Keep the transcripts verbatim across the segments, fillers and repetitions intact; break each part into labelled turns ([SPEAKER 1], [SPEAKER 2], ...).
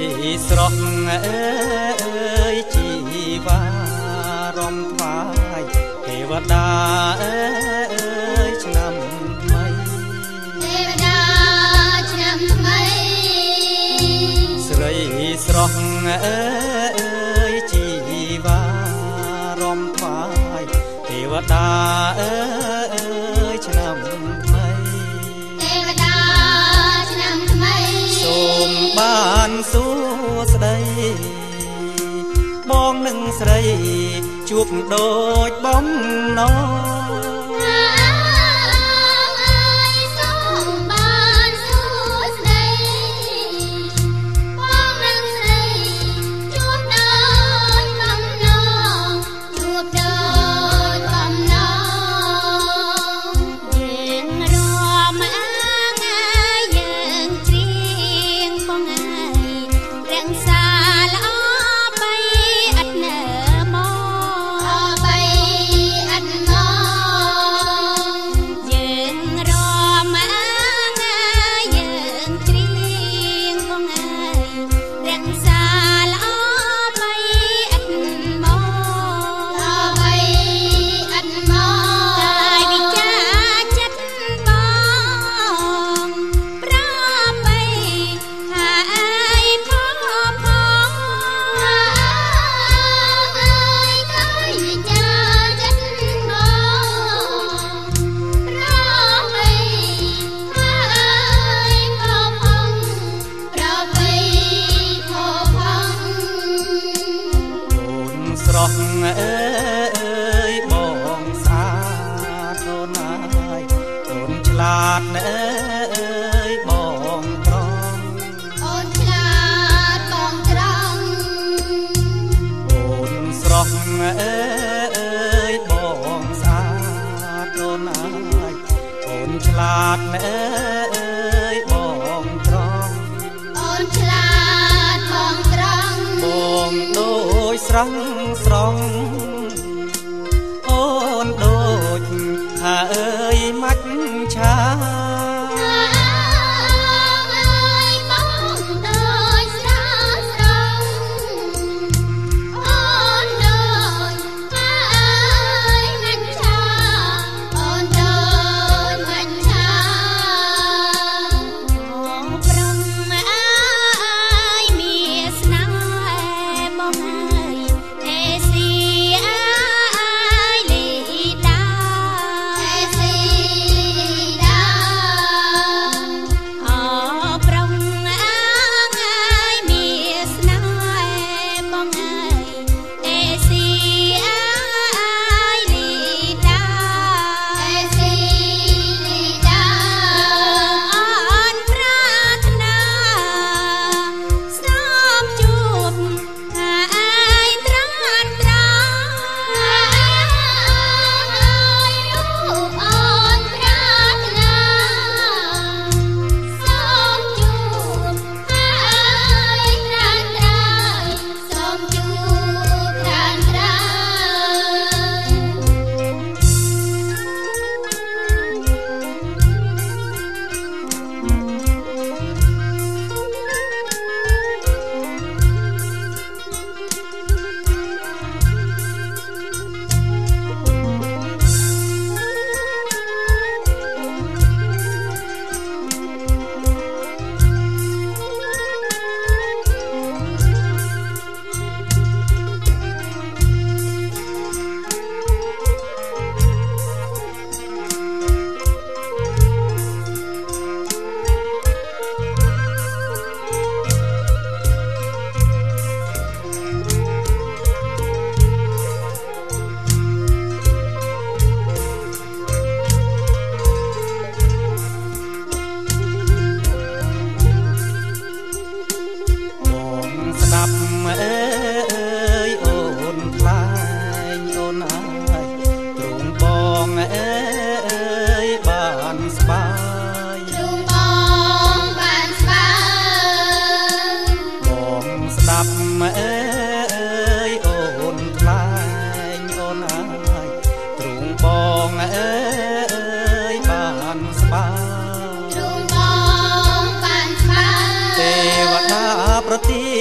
[SPEAKER 1] ស្រស់អើយជីវារំថ្វាយទេវតាអើយឆ្នាំថ្មីទេវតាឆ្នាំថ្មីស្រីស្រស់អើយជីវារំថ្វាយទេវតាអើយឆ្នាំថ្មីទេវតាឆ្នាំថ្មីសូមបានសួស្ដីបងនឹងស្រីជួបដូចបំណងស្រស់អើយបងស្អាតអូនហើយអូនឆ្លាតអើយបងត្រង់អូនឆ្លាតបងត្រង់អូនស្រស់អើយបងស្អាតអូនហើយអូនឆ្លាតអើយបងត្រង់អូនឆ្លាតបងត្រង់បងដូចស្រស់ស្រងអូនដូចថាអើយមាច់ឆា
[SPEAKER 2] Hãy subscribe cho kênh Ghiền Mì Gõ để không bỏ lỡ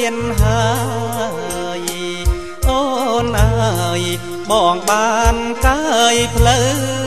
[SPEAKER 1] นหายโอนเอ้ยบองบานกายเพลอ